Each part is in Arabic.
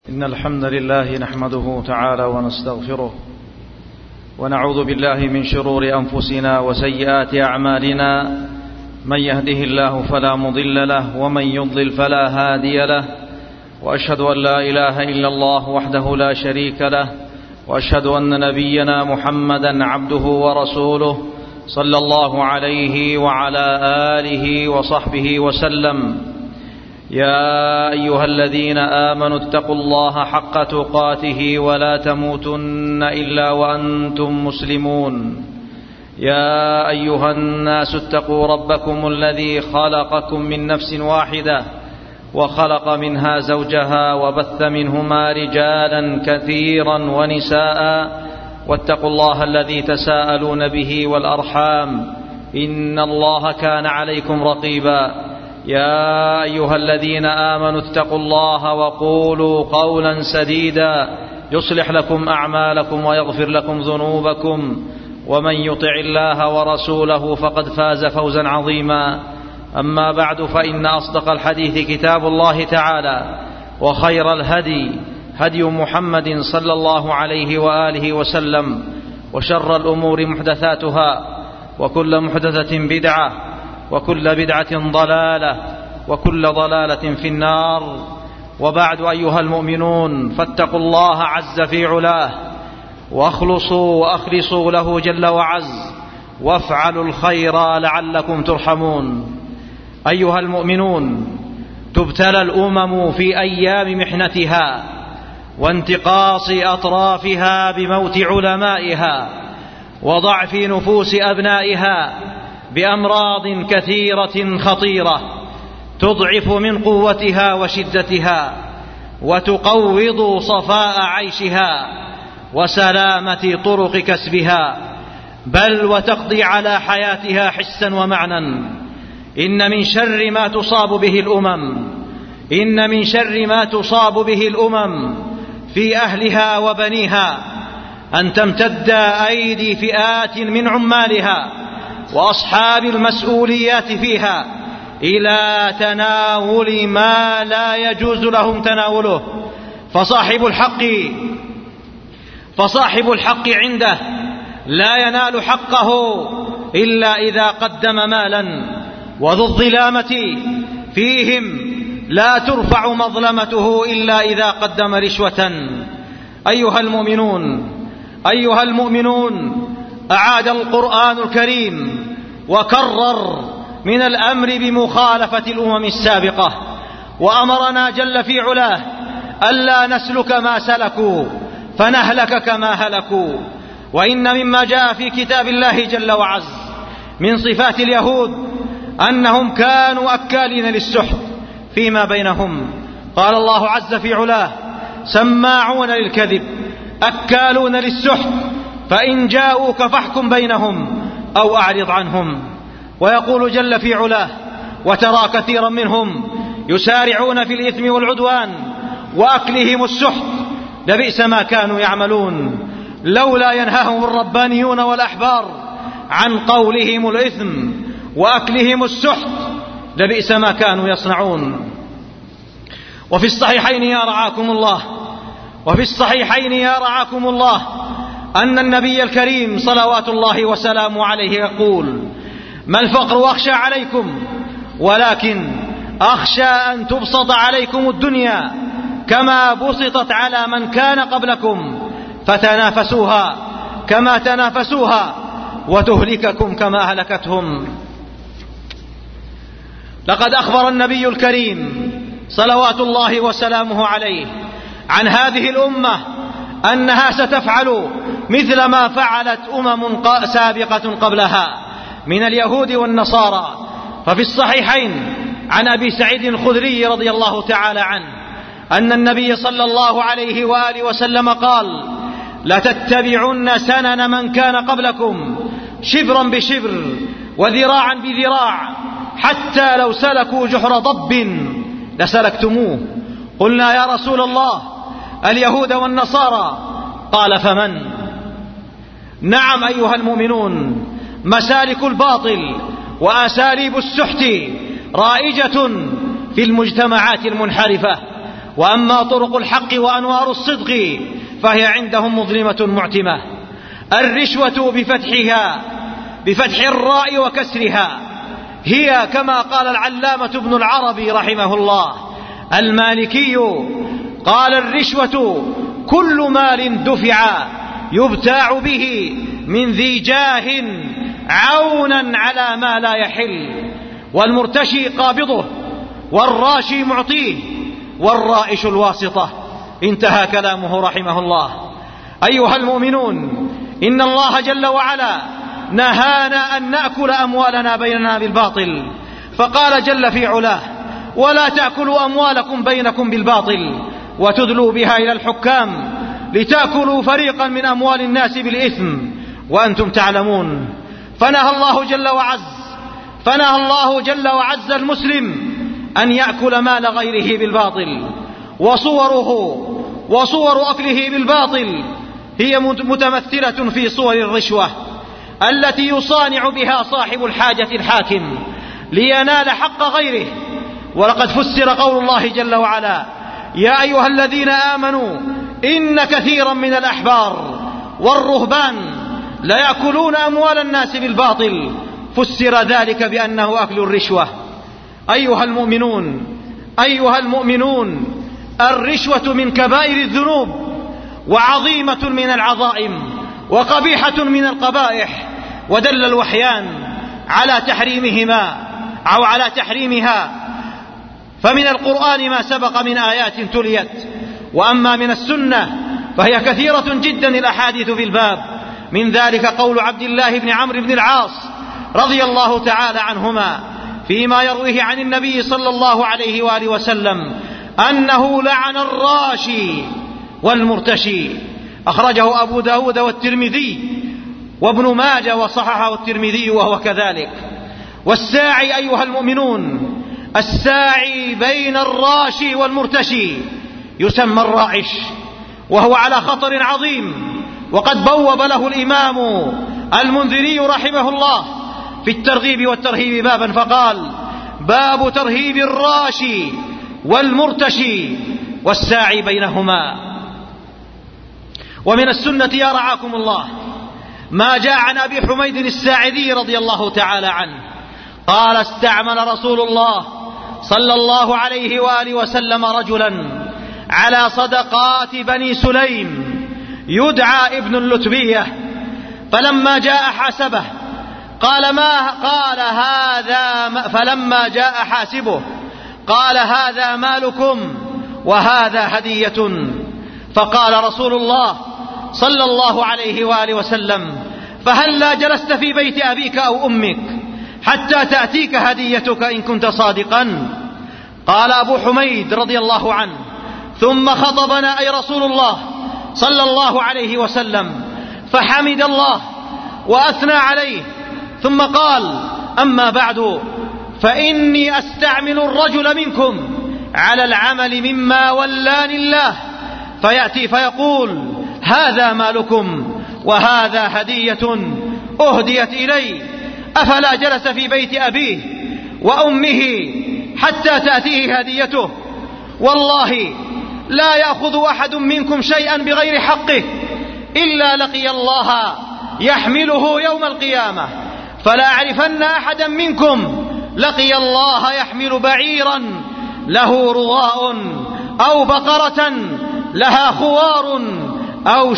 إن الحمد لله نحمده تعالى ونستغفره ونعوذ بالله من شرور أنفسنا وسيئات أعمالنا. من يهده الله فلا مضل له ومن يضلل فلا هادي له، وأشهد أن لا إله إلا الله وحده لا شريك له، وأشهد أن نبينا محمدا عبده ورسوله صلى الله عليه وعلى آله وصحبه وسلم. يا أيها الذين آمنوا اتقوا الله حق تقاته ولا تموتن إلا وأنتم مسلمون. يا أيها الناس اتقوا ربكم الذي خلقكم من نفس واحدة وخلق منها زوجها وبث منهما رجالا كثيرا ونساء، واتقوا الله الذي تساءلون به والأرحام إن الله كان عليكم رقيبا. يا أيها الذين آمنوا اتقوا الله وقولوا قولا سديدا يصلح لكم أعمالكم ويغفر لكم ذنوبكم، ومن يطع الله ورسوله فقد فاز فوزا عظيما. أما بعد، فإن أصدق الحديث كتاب الله تعالى، وخير الهدي هدي محمد صلى الله عليه وآله وسلم، وشر الأمور محدثاتها، وكل محدثة بدعة، وكل بدعة ضلالة، وكل ضلالة في النار. وبعد، أيها المؤمنون، فاتقوا الله عز في علاه، واخلصوا وأخلصوا له جل وعز، وافعلوا الخير لعلكم ترحمون. أيها المؤمنون، تبتلى الأمم في أيام محنتها وانتقاص أطرافها بموت علمائها وضعف نفوس أبنائها بأمراض كثيرة خطيرة تضعف من قوتها وشدتها، وتقوض صفاء عيشها وسلامة طرق كسبها، بل وتقضي على حياتها حسا ومعنى. إن من شر ما تصاب به الأمم في أهلها وبنيها أن تمتد أيدي فئات من عمالها وأصحاب المسؤوليات فيها إلى تناول ما لا يجوز لهم تناوله، فصاحب الحق عنده لا ينال حقه إلا إذا قدم مالا، وذو الظلامة فيهم لا ترفع مظلمته إلا إذا قدم رشوة. أيها المؤمنون، أعاد القرآن الكريم وكرر من الأمر بمخالفة الأمم السابقة، وأمرنا جل في علاه ألا نسلك ما سلكوا فنهلك كما هلكوا. وإن مما جاء في كتاب الله جل وعز من صفات اليهود أنهم كانوا أكالين للسحت فيما بينهم. قال الله عز في علاه: سماعون للكذب أكالون للسحت فإن جاءوك فاحكم بينهم أو أعرض عنهم. ويقول جل في علاه: وترى كثيرا منهم يسارعون في الإثم والعدوان وأكلهم السحت لبئس ما كانوا يعملون، لولا ينهاهم الربانيون والأحبار عن قولهم الإثم وأكلهم السحت لبئس ما كانوا يصنعون. وفي الصحيحين يا رعاكم الله أن النبي الكريم صلوات الله وسلامه عليه يقول: ما الفقر أخشى عليكم، ولكن أخشى أن تبسط عليكم الدنيا كما بسطت على من كان قبلكم فتنافسوها كما تنافسوها وتهلككم كما هلكتهم. لقد أخبر النبي الكريم صلوات الله وسلامه عليه عن هذه الأمة أنها ستفعل مثل ما فعلت سابقة قبلها من اليهود والنصارى. ففي الصحيحين عن أبي سعيد الخدري رضي الله تعالى عنه أن النبي صلى الله عليه وآله وسلم قال: لتتبعن سنن من كان قبلكم شبرا بشبر وذراعا بذراع حتى لو سلكوا جحر ضب لسلكتموه. قلنا: يا رسول الله، اليهود والنصارى؟ قال: فمن؟ نعم أيها المؤمنون، مسالك الباطل وأساليب السحت رائجة في المجتمعات المنحرفة، وأما طرق الحق وأنوار الصدق فهي عندهم مظلمة معتمة. الرشوة بفتح الراء وكسرها هي كما قال العلامة ابن العربي رحمه الله المالكي، قال: الرشوة كل مال دفع يبتاع به من ذي جاه عونا على ما لا يحل، والمرتشي قابضه، والراشي معطيه، والرائش الواسطة. انتهى كلامه رحمه الله. أيها المؤمنون، إن الله جل وعلا نهانا أن نأكل أموالنا بيننا بالباطل، فقال جل في علاه: ولا تأكلوا أموالكم بينكم بالباطل وتدلوا بها إلى الحكام لتأكلوا فريقا من أموال الناس بالإثم وأنتم تعلمون. فنهى الله جل وعز المسلم أن يأكل مال غيره بالباطل، وصور أكله بالباطل هي متمثلة في صور الرشوة التي يصانع بها صاحب الحاجة الحاكم لينال حق غيره. ولقد فسر قول الله جل وعلا: يا أيها الذين آمنوا إن كثيرا من الأحبار والرهبان لا يأكلون أموال الناس بالباطل، فسر ذلك بأنه أكل الرشوة. أيها المؤمنون، الرشوة من كبائر الذنوب وعظيمة من العظائم وقبيحة من القبائح، ودل الوحيان على تحريمها، فمن القرآن ما سبق من آيات تليت، وأما من السنة فهي كثيرة جدا الأحاديث في الباب. من ذلك قول عبد الله بن عمرو بن العاص رضي الله تعالى عنهما فيما يرويه عن النبي صلى الله عليه وآله وسلم أنه لعن الراشي والمرتشي. أخرجه أبو داود والترمذي وابن ماجه وصححه الترمذي وهو كذلك. والساعي أيها المؤمنون، الساعي بين الراشي والمرتشي يسمى الرائش، وهو على خطر عظيم. وقد بوب له الإمام المنذري رحمه الله في الترغيب والترهيب بابا فقال: باب ترهيب الراشي والمرتشي والساعي بينهما. ومن السنة يا رعاكم الله ما جاء عن أبي حميد الساعدي رضي الله تعالى عنه قال: استعمل رسول الله صلى الله عليه وآله وسلم رجلا على صدقات بني سليم يدعى ابن اللتبية، فلما جاء حاسبه فلما جاء حاسبه قال: هذا مالكم وهذا هدية. فقال رسول الله صلى الله عليه وآله وسلم: فهلا جلست في بيت أبيك أو أمك حتى تأتيك هديتك إن كنت صادقا؟ قال أبو حميد رضي الله عنه: ثم خطبنا أي رسول الله صلى الله عليه وسلم فحمد الله وأثنى عليه، ثم قال: أما بعد، فإني أستعمل الرجل منكم على العمل مما ولاني الله، فيأتي فيقول: هذا مالكم وهذا هدية أهديت إلي، أفلا جلس في بيت أبيه وأمه حتى تأتيه هديته؟ والله لا يأخذ أحد منكم شيئا بغير حقه إلا لقي الله يحمله يوم القيامة، فلا أعرفن أحدا منكم لقي الله يحمل بعيرا له رضاء أو بقرة لها خوار أو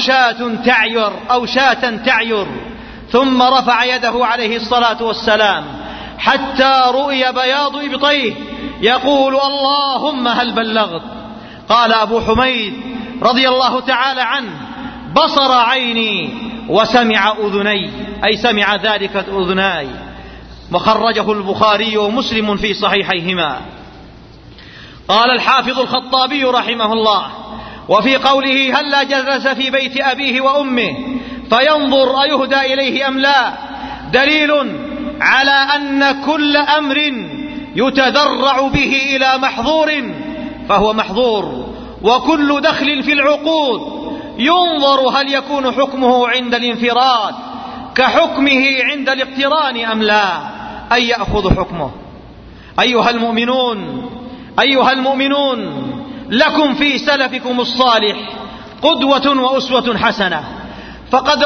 شاة تعير. ثم رفع يده عليه الصلاة والسلام حتى رؤي بياض إبطيه يقول: اللهم هل بلغت؟ قال أبو حميد رضي الله تعالى عنه: بصر عيني وسمع أذني، أي سمع ذلك أذناي. وخرجه البخاري ومسلم في صحيحيهما. قال الحافظ الخطابي رحمه الله: وفي قوله: هلا جلس في بيت أبيه وأمه فينظر أيهدى إليه أم لا، دليل على أن كل أمر يتذرع به إلى محظور فهو محظور، وكل دخل في العقود ينظر هل يكون حكمه عند الانفراد كحكمه عند الاقتران أم لا، أي يأخذ حكمه. أيها المؤمنون، لكم في سلفكم الصالح قدوة وأسوة حسنة. فقد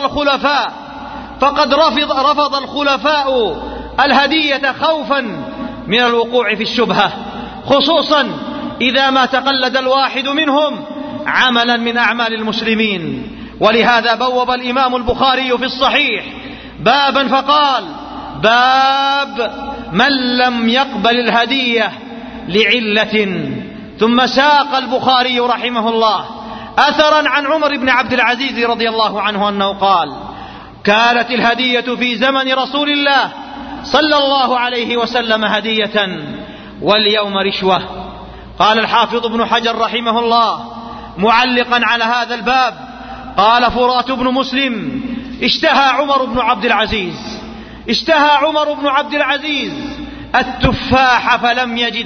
رفض الخلفاء الهدية خوفا من الوقوع في الشبهة، خصوصا إذا ما تقلد الواحد منهم عملا من أعمال المسلمين. ولهذا بوب الإمام البخاري في الصحيح بابا فقال: باب من لم يقبل الهدية لعلة. ثم ساق البخاري رحمه الله أثرا عن عمر بن عبد العزيز رضي الله عنه أنه قال: كانت الهدية في زمن رسول الله صلى الله عليه وسلم هدية واليوم رشوة. قال الحافظ ابن حجر رحمه الله معلقا على هذا الباب: قال فرات بن مسلم: اشتهى عمر بن عبد العزيز التفاح فلم يجد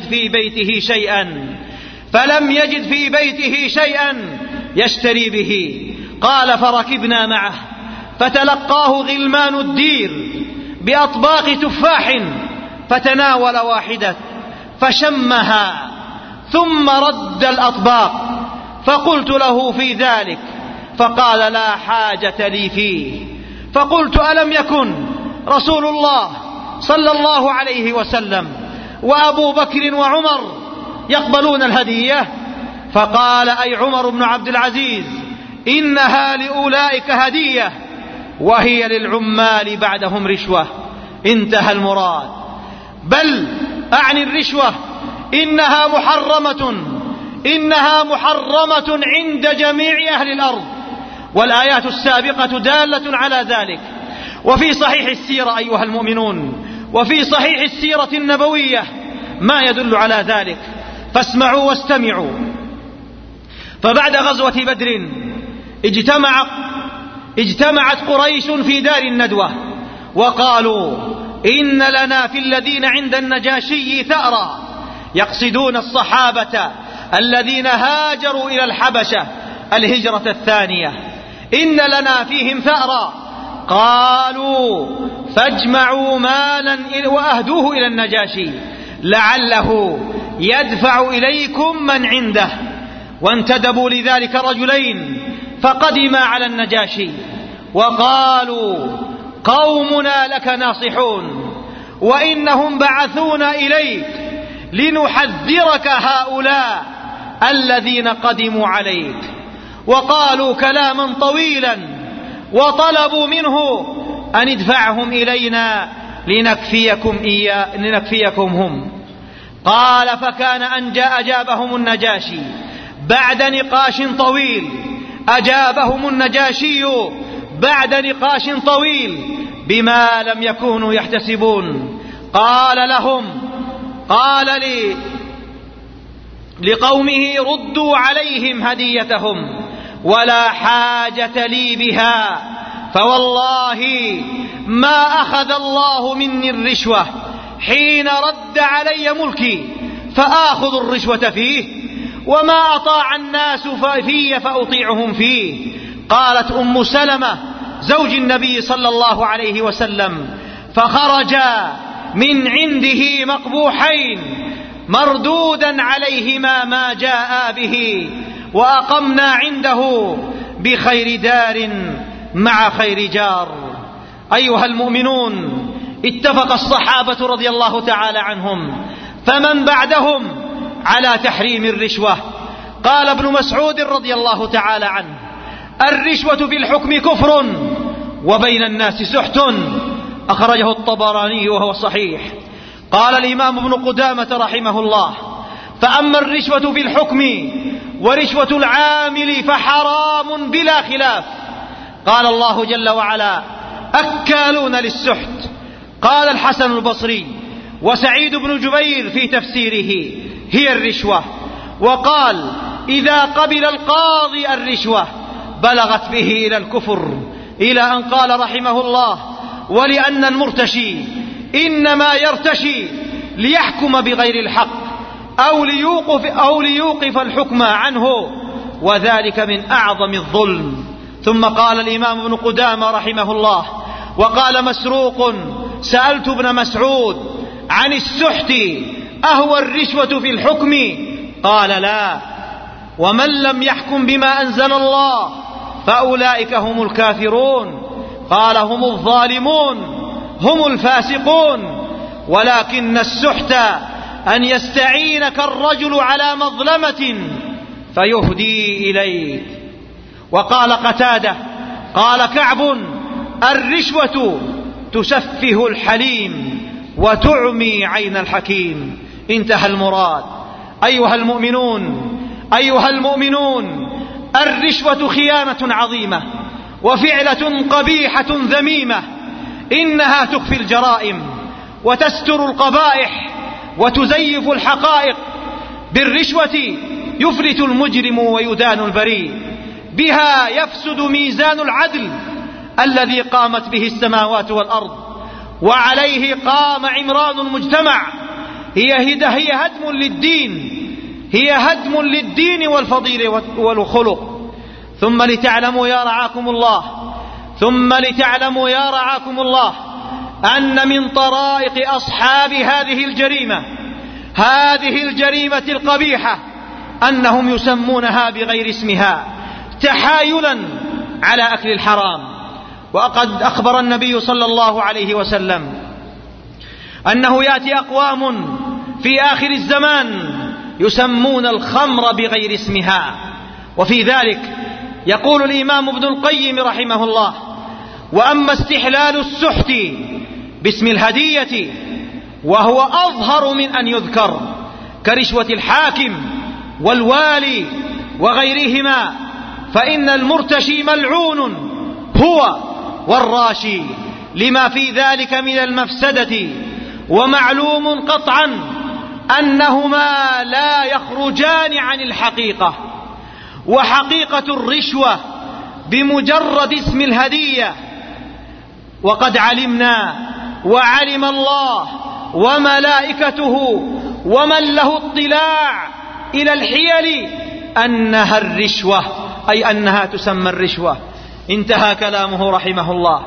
في بيته شيئا يشتري به. قال: فركبنا معه فتلقاه غلمان الدير بأطباق تفاح فتناول واحدة فشمها ثم رد الأطباق، فقلت له في ذلك فقال: لا حاجة لي فيه. فقلت: ألم يكن رسول الله صلى الله عليه وسلم وأبو بكر وعمر يقبلون الهدية؟ فقال: أي عمر بن عبد العزيز، إنها لأولئك هدية وهي للعمال بعدهم رشوة. انتهى المراد. بل أعني الرشوة إنها محرمة عند جميع أهل الأرض، والآيات السابقة دالة على ذلك. وفي صحيح السيرة أيها المؤمنون، وفي صحيح السيرة النبوية ما يدل على ذلك، فاسمعوا واستمعوا. فبعد غزوة بدر اجتمعت قريش في دار الندوة وقالوا: إن لنا في الذين عند النجاشي ثأرا، يقصدون الصحابة الذين هاجروا إلى الحبشة الهجرة الثانية، إن لنا فيهم ثأرا. قالوا: فاجمعوا مالا وأهدوه إلى النجاشي لعله يدفع إليكم من عنده. وانتدبوا لذلك رجلين فقدما على النجاشي وقالوا: قومنا لك ناصحون، وإنهم بعثونا إليك لنحذرك هؤلاء الذين قدموا عليك. وقالوا كلاما طويلا وطلبوا منه أن ادفعهم إلينا لنكفيكم هم. قال: فكان أن أجابهم النجاشي بعد نقاش طويل بما لم يكونوا يحتسبون. قال لقومه: ردوا عليهم هديتهم ولا حاجة لي بها، فوالله ما أخذ الله مني الرشوة حين رد علي ملكي فآخذ الرشوة فيه، وما أطاع الناس في فأطيعهم فيه. قالت أم سلمة زوج النبي صلى الله عليه وسلم: فخرجا من عنده مقبوحين مردودا عليهما ما جاء به، وأقمنا عنده بخير دار مع خير جار. أيها المؤمنون، اتفق الصحابة رضي الله تعالى عنهم فمن بعدهم على تحريم الرشوة. قال ابن مسعود رضي الله تعالى عنه: الرشوة في الحكم كفر وبين الناس سحت. أخرجه الطبراني وهو صحيح. قال الإمام ابن قدامة رحمه الله: فأما الرشوة في الحكم ورشوة العامل فحرام بلا خلاف. قال الله جل وعلا: أكالون للسحت. قال الحسن البصري وسعيد بن جبير في تفسيره: هي الرشوة. وقال: إذا قبل القاضي الرشوة بلغت به إلى الكفر، إلى أن قال رحمه الله: ولأن المرتشي إنما يرتشي ليحكم بغير الحق أو ليوقف الحكم عنه، وذلك من أعظم الظلم. ثم قال الإمام ابن قدامة رحمه الله: وقال مسروق: سألت ابن مسعود عن السحت أهو الرشوة في الحكم؟ قال لا، ومن لم يحكم بما أنزل الله فأولئك هم الكافرون. قال هم الظالمون، هم الفاسقون. ولكن السحت أن يستعينك الرجل على مظلمة فيهدي إليك. وقال قتادة قال كعب الرشوة تسفه الحليم وتعمي عين الحكيم. انتهى المراد. أيها المؤمنون، الرشوة خيانة عظيمة وفعلة قبيحة ذميمة. إنها تخفي الجرائم وتستر القبائح وتزيف الحقائق. بالرشوة يفلت المجرم ويدان البريء، بها يفسد ميزان العدل الذي قامت به السماوات والأرض، وعليه قام عمران المجتمع. هي هدم للدين والفضيلة والخلق. ثم لتعلموا يا رعاكم الله أن من طرائق أصحاب هذه الجريمة القبيحة أنهم يسمونها بغير اسمها تحايلا على أكل الحرام. وقد أخبر النبي صلى الله عليه وسلم أنه يأتي أقوام في آخر الزمان يسمون الخمر بغير اسمها. وفي ذلك يقول الإمام ابن القيم رحمه الله: وأما استحلال السحت باسم الهدية وهو أظهر من أن يذكر كرشوة الحاكم والوالي وغيرهما، فإن المرتشي ملعون هو والراشي لما في ذلك من المفسدة. ومعلوم قطعا أنهما لا يخرجان عن الحقيقة. وحقيقة الرشوة بمجرد اسم الهدية. وقد علمنا وعلم الله وملائكته ومن له اطلاع إلى الحيل أنها الرشوة، أي أنها تسمى الرشوة. انتهى كلامه رحمه الله.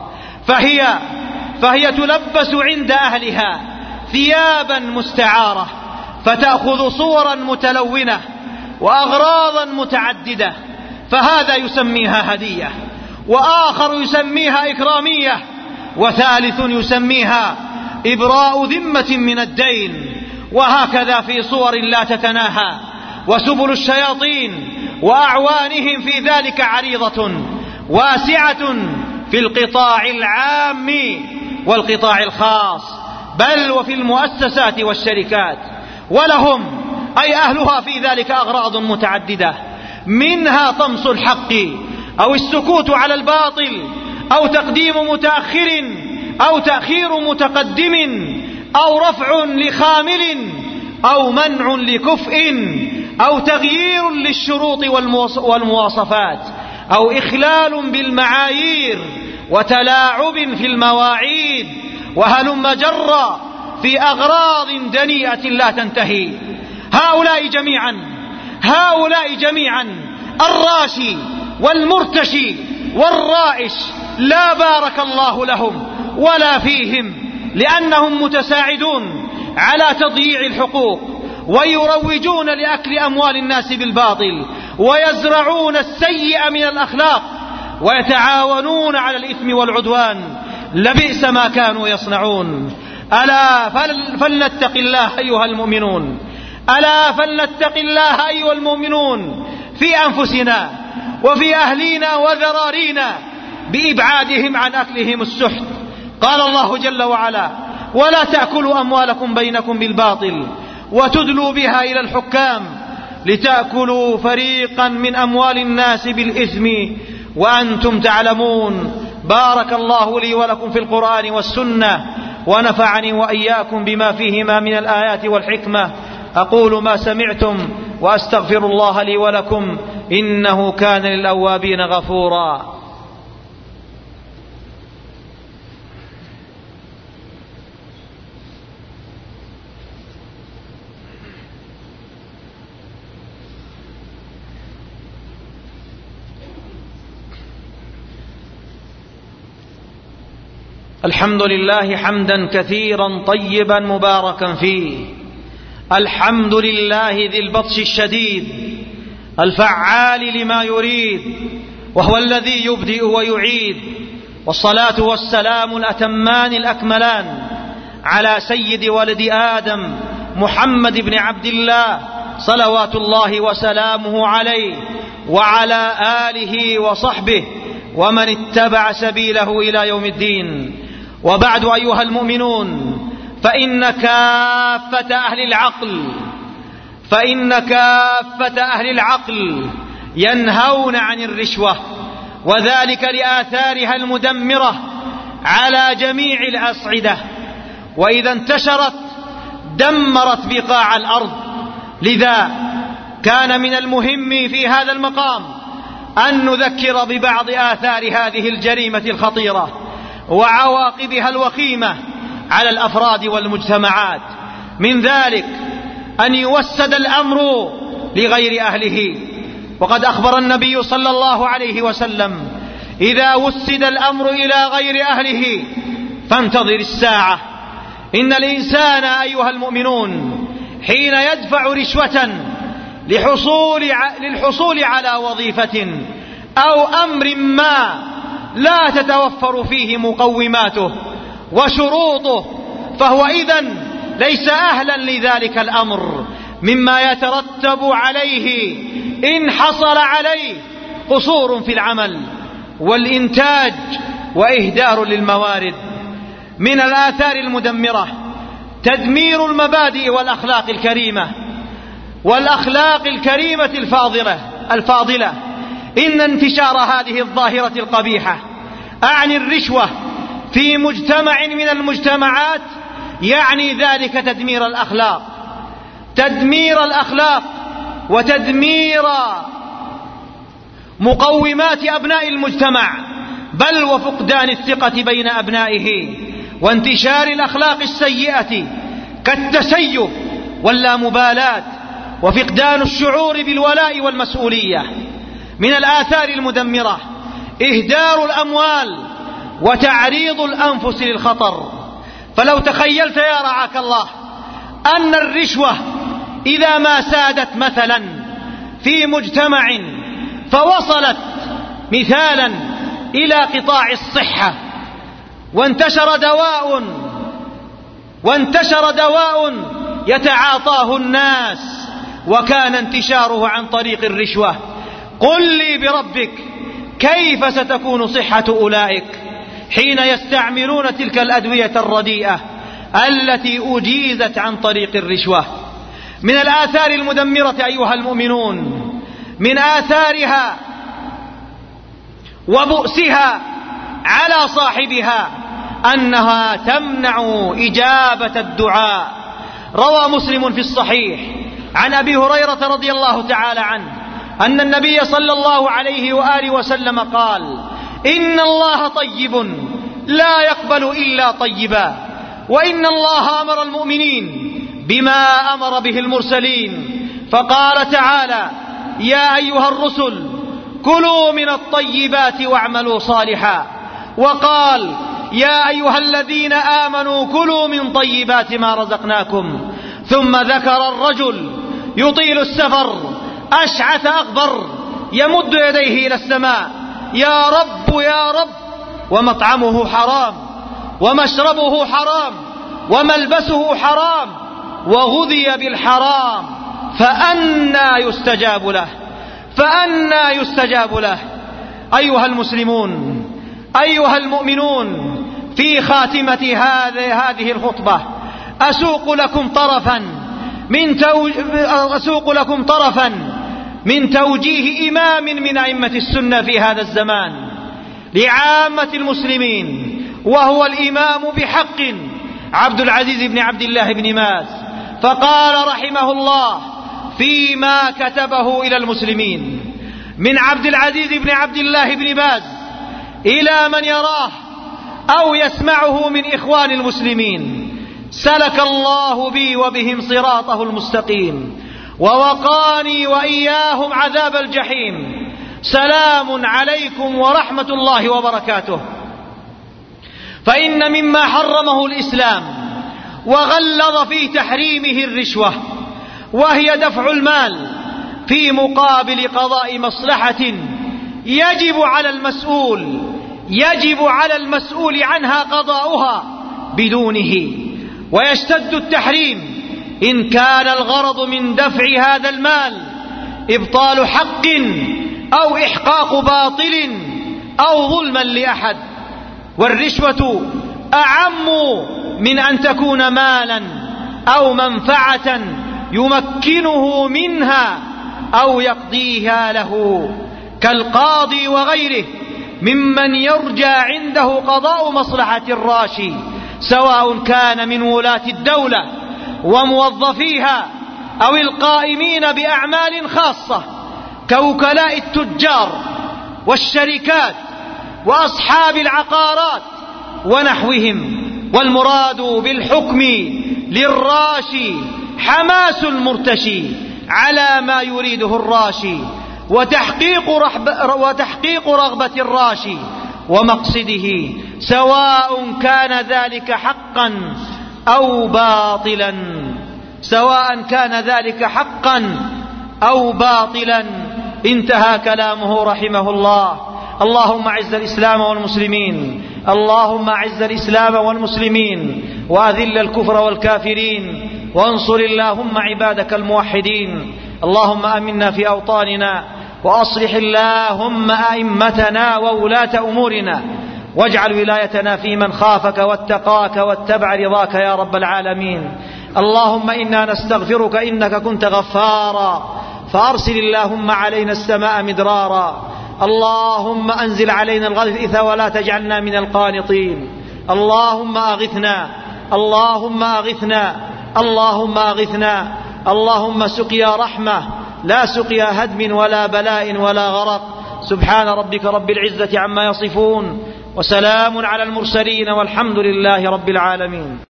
فهي تلبس عند أهلها ثيابا مستعارة، فتأخذ صورا متلونة وأغراضا متعددة، فهذا يسميها هدية، وآخر يسميها إكرامية، وثالث يسميها إبراء ذمة من الدين، وهكذا في صور لا تتناهى. وسبل الشياطين وأعوانهم في ذلك عريضة واسعة في القطاع العام والقطاع الخاص، بل وفي المؤسسات والشركات. ولهم أي أهلها في ذلك أغراض متعددة، منها طمس الحق أو السكوت على الباطل أو تقديم متأخر أو تأخير متقدم أو رفع لخامل أو منع لكفء أو تغيير للشروط والمواصفات أو إخلال بالمعايير وتلاعب في المواعيد، وهلم جرا في أغراض دنيئة لا تنتهي. هؤلاء جميعا الراشي والمرتشي والرائش لا بارك الله لهم ولا فيهم، لأنهم متساعدون على تضييع الحقوق، ويروجون لأكل أموال الناس بالباطل، ويزرعون السيء من الأخلاق، ويتعاونون على الإثم والعدوان. لبئس ما كانوا يصنعون. ألا فلنتق الله أيها المؤمنون، ألا فلنتق الله أيها المؤمنون في أنفسنا وفي أهلينا وذرارينا بإبعادهم عن أكلهم السحت. قال الله جل وعلا: ولا تأكلوا أموالكم بينكم بالباطل وتدلوا بها إلى الحكام لتأكلوا فريقا من أموال الناس بالإثم وأنتم تعلمون. بارك الله لي ولكم في القرآن والسنة، ونفعني وإياكم بما فيهما من الآيات والحكمة. أقول ما سمعتم وأستغفر الله لي ولكم، إنه كان للأوابين غفورا. الحمد لله حمدا كثيرا طيبا مباركا فيه، الحمد لله ذي البطش الشديد الفعال لما يريد، وهو الذي يبدئ ويعيد. والصلاة والسلام الأتمان الأكملان على سيد ولد آدم محمد بن عبد الله صلوات الله وسلامه عليه، وعلى آله وصحبه ومن اتبع سبيله إلى يوم الدين. وبعد أيها المؤمنون، فإن كافة أهل العقل ينهون عن الرشوة، وذلك لآثارها المدمرة على جميع الأصعدة، وإذا انتشرت دمرت بقاع الأرض. لذا كان من المهم في هذا المقام أن نذكر ببعض آثار هذه الجريمة الخطيرة وعواقبها الوخيمة على الأفراد والمجتمعات. من ذلك أن يوسد الأمر لغير أهله، وقد أخبر النبي صلى الله عليه وسلم: إذا وسد الأمر إلى غير أهله فانتظر الساعة. إن الإنسان أيها المؤمنون حين يدفع رشوة للحصول على وظيفة أو أمر ما لا تتوفر فيه مقوماته وشروطه، فهو إذن ليس أهلا لذلك الأمر، مما يترتب عليه إن حصل عليه قصور في العمل والإنتاج وإهدار للموارد. من الآثار المدمرة تدمير المبادئ والأخلاق الكريمة الفاضلة. إن انتشار هذه الظاهرة القبيحة أعني الرشوة في مجتمع من المجتمعات يعني ذلك تدمير الأخلاق وتدمير مقومات أبناء المجتمع، بل وفقدان الثقة بين أبنائه، وانتشار الأخلاق السيئة كالتسيب واللامبالاة، وفقدان الشعور بالولاء والمسؤولية. من الآثار المدمرة إهدار الأموال وتعريض الأنفس للخطر. فلو تخيلت يا رعاك الله أن الرشوة إذا ما سادت مثلا في مجتمع فوصلت مثالا إلى قطاع الصحة، وانتشر دواء يتعاطاه الناس وكان انتشاره عن طريق الرشوة، قل لي بربك كيف ستكون صحة أولئك حين يستعملون تلك الأدوية الرديئة التي أجيزت عن طريق الرشوة. من الآثار المدمرة أيها المؤمنون، من آثارها وبؤسها على صاحبها أنها تمنع إجابة الدعاء. روى مسلم في الصحيح عن أبي هريرة رضي الله تعالى عنه أن النبي صلى الله عليه وآله وسلم قال: إن الله طيب لا يقبل إلا طيبا، وإن الله أمر المؤمنين بما أمر به المرسلين، فقال تعالى: يا أيها الرسل كلوا من الطيبات واعملوا صالحا، وقال: يا أيها الذين آمنوا كلوا من طيبات ما رزقناكم. ثم ذكر الرجل يطيل السفر أشعث أغبر يمد يديه إلى السماء: يا رب يا رب، ومطعمه حرام ومشربه حرام وملبسه حرام وغذي بالحرام، فأنى يستجاب له. أيها المسلمون، أيها المؤمنون، في خاتمة هذه الخطبة أسوق لكم طرفا من توجيه إمام من أئمة السنة في هذا الزمان لعامة المسلمين، وهو الإمام بحق عبد العزيز بن عبد الله بن باز. فقال رحمه الله فيما كتبه إلى المسلمين: من عبد العزيز بن عبد الله بن باز إلى من يراه أو يسمعه من إخوان المسلمين: سلك الله بي وبهم صراطه المستقيم، ووقاني وإياهم عذاب الجحيم. سلام عليكم ورحمة الله وبركاته. فإن مما حرمه الإسلام وغلظ في تحريمه الرشوة، وهي دفع المال في مقابل قضاء مصلحة يجب على المسؤول عنها قضاؤها بدونه. ويشتد التحريم إن كان الغرض من دفع هذا المال إبطال حق أو إحقاق باطل أو ظلما لأحد. والرشوة أعم من أن تكون مالا أو منفعة يمكنه منها أو يقضيها له، كالقاضي وغيره ممن يرجى عنده قضاء مصلحة الراشي، سواء كان من ولاة الدولة وموظفيها أو القائمين بأعمال خاصة كوكلاء التجار والشركات وأصحاب العقارات ونحوهم. والمراد بالحكم للراشي حماس المرتشي على ما يريده الراشي وتحقيق رغبة الراشي ومقصده، سواء كان ذلك حقا أو باطلا. انتهى كلامه رحمه الله. اللهم أعز الإسلام والمسلمين وأذل الكفر والكافرين وانصر اللهم عبادك الموحدين. اللهم آمنا في أوطاننا وأصلح اللهم أئمتنا وولاة أمورنا واجعل ولايتنا في من خافك واتقاك واتبع رضاك يا رب العالمين. اللهم إنا نستغفرك إنك كنت غفارا فأرسل اللهم علينا السماء مدرارا. اللهم أنزل علينا الغيث ولا تجعلنا من القانطين. اللهم أغثنا اللهم سقيا رحمة لا سقيا هدم ولا بلاء ولا غرق. سبحان ربك رب العزة عما يصفون وسلام على المرسلين والحمد لله رب العالمين.